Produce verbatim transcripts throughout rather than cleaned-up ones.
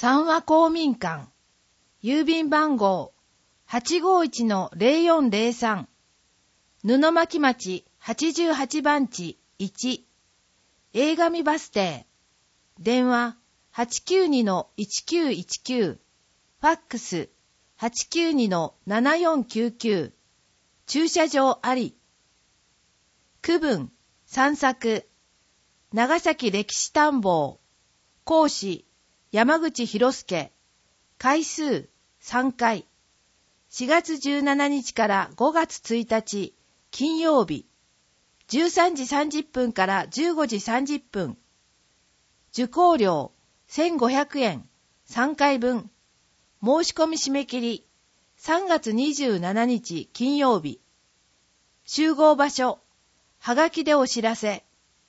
三和公民館、郵便番号 はちごいちのゼロよんゼロさん、布巻町はちじゅうはちばんちいち、映画見バス停、電話 はちきゅうにのいちきゅういちきゅう、ファックス はちきゅうにのななよんきゅうきゅう、駐車場あり。区分、散策、長崎歴史探訪、講師、山口博介、回数さんかい、しがつじゅうしちにちからごがつついたち、金曜日、じゅうさんじさんじゅっぷんからじゅうごじさんじゅっぷん、受講料せんごひゃくえん、さんかいぶん、申し込み締め切り、さんがつにじゅうしちにち金曜日、集合場所、はがきでお知らせ。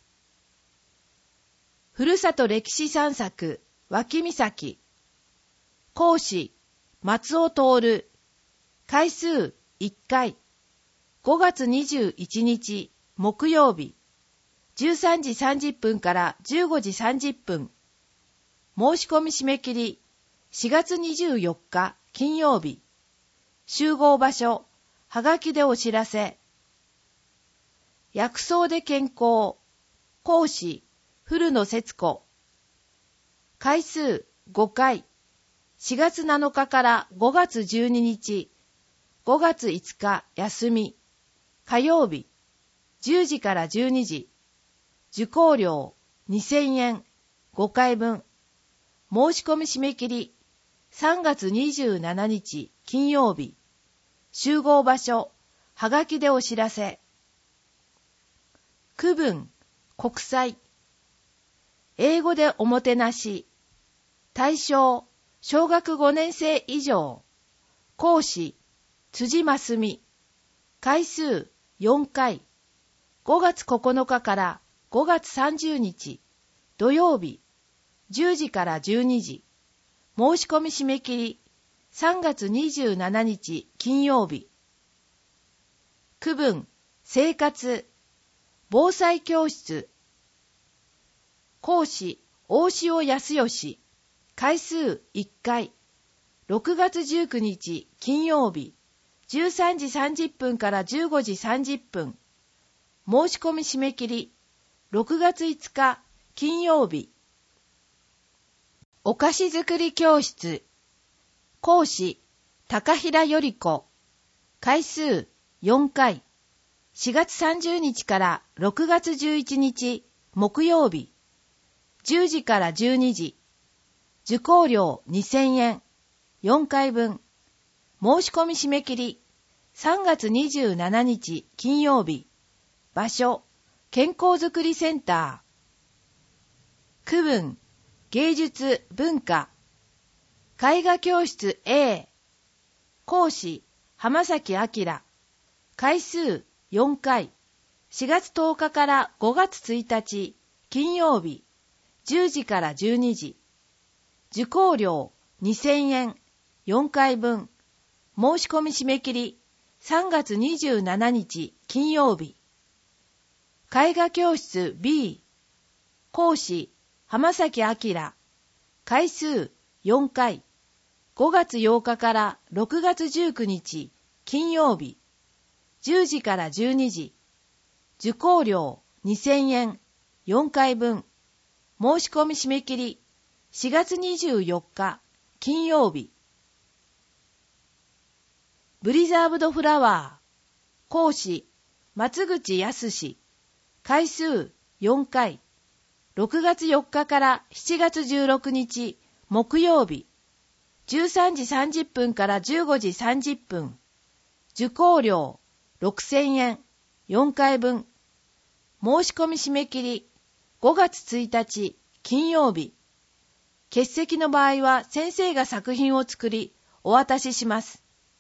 ふるさと歴史散策、脇岬。講師、松尾徹。回数いっかい。ごがつにじゅういちにち、木曜日。じゅうさんじさんじゅっぷんからじゅうごじさんじゅっぷん。申し込み締め切り、しがつにじゅうよっか、金曜日。集合場所、はがきでお知らせ。薬草で健康。講師、古野節子。回数ごかい。しがつなのかからごがつじゅうににち。ごがついつか休み。火曜日。じゅうじからじゅうにじ。受講料にせんえん。ごかいぶん。申し込み締め切り。さんがつにじゅうしちにち金曜日。集合場所。はがきでお知らせ。区分、国際。英語でおもてなし。対象、小学ごねんせい以上。講師、辻真澄。回数よんかい。ごがつここのかからごがつさんじゅうにち。土曜日。じゅうじからじゅうにじ。申し込み締め切り。さんがつにじゅうしちにち金曜日。区分、生活。防災教室。講師、大塩康義。回数いっかい。ろくがつじゅうくにち金曜日。じゅうさんじさんじゅっぷんからじゅうごじさんじゅっぷん。申し込み締め切り。ろくがついつか金曜日。お菓子作り教室。講師、高平より子。回数よんかい。しがつさんじゅうにちからろくがつじゅういちにち木曜日。じゅうじからじゅうにじ。受講料にせんえん。よんかいぶん。申し込み締め切り。さんがつにじゅうしちにち金曜日。場所、健康づくりセンター。区分、芸術、文化。絵画教室 A。講師、浜崎明。回数よんかい。しがつとおかからごがつついたち、金曜日。じゅうじからじゅうにじ。受講料にせんえん。よんかいぶん。申し込み締め切り。さんがつにじゅうしちにち金曜日。絵画教室 B。講師、浜崎明。回数よんかい。ごがつようかからろくがつじゅうくにち金曜日。じゅうじからじゅうにじ。受講料にせんえん。よんかいぶん。申し込み締め切り。しがつにじゅうよっか金曜日。ブリザーブドフラワー。講師、松口康。回数よんかい。ろくがつよっかからしちがつじゅうろくにち木曜日。じゅうさんじさんじゅっぷんからじゅうごじさんじゅっぷん。受講料ろくせんえん。よんかいぶん。申し込み締め切り。ごがつついたち金曜日。欠席の場合は先生が作品を作りお渡しします。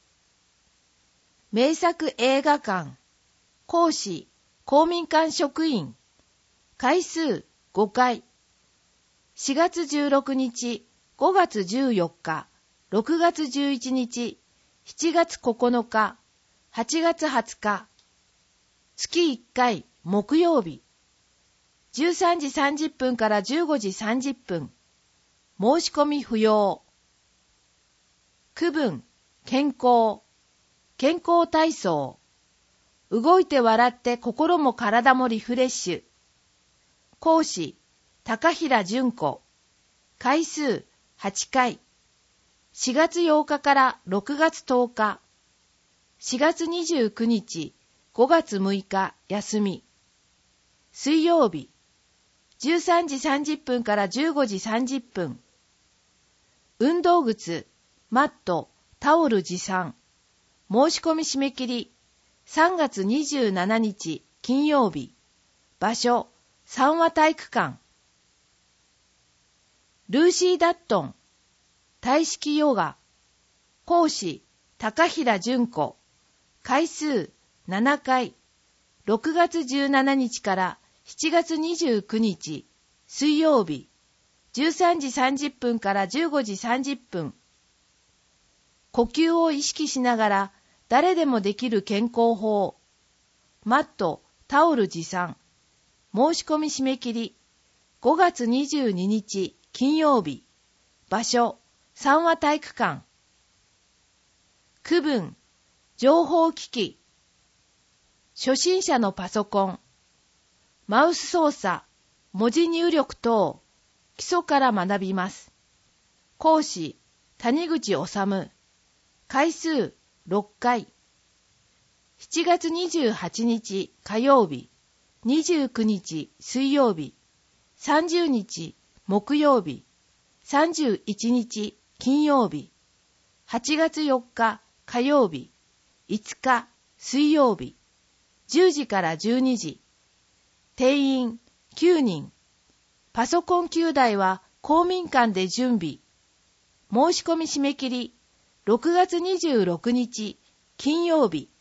名作映画館。講師、公民館職員。回数ごかい。しがつじゅうろくにち、ごがつじゅうよっか、ろくがつじゅういちにち、しちがつここのか、はちがつはつか。月いっかい木曜日。じゅうさんじさんじゅっぷんからじゅうごじさんじゅっぷん。 申し込み不要。区分、健康、健康体操。動いて笑って心も体もリフレッシュ。講師、高平純子。回数はちかい。しがつようかからろくがつとおか。しがつにじゅうくにち、ごがつむいか休み。水曜日、じゅうさんじさんじゅっぷんからじゅうごじさんじゅっぷん。運動靴、マット、タオル持参。申し込み締め切り、さんがつにじゅうしちにち金曜日。場所、三和体育館。ルーシー・ダットン、体式ヨガ。講師、高平純子。回数ななかい。ろくがつじゅうしちにちからしちがつにじゅうくにち水曜日。じゅうさんじさんじゅっぷんからじゅうごじさんじゅっぷん。呼吸を意識しながら誰でもできる健康法。マット、タオル持参。申し込み締め切り。ごがつにじゅうににち金曜日。場所、三和体育館。区分、情報機器。初心者のパソコン。マウス操作、文字入力等、基礎から学びます。講師、谷口治。回数ろっかい。しちがつにじゅうはちにち火曜日、にじゅうくにち水曜日、さんじゅうにち木曜日、さんじゅういちにち金曜日、はちがつよっか火曜日、いつか水曜日、じゅうじからじゅうにじ。定員きゅうにん。パソコンきゅうだいは公民館で準備。申し込み締め切りろくがつにじゅうろくにち金曜日。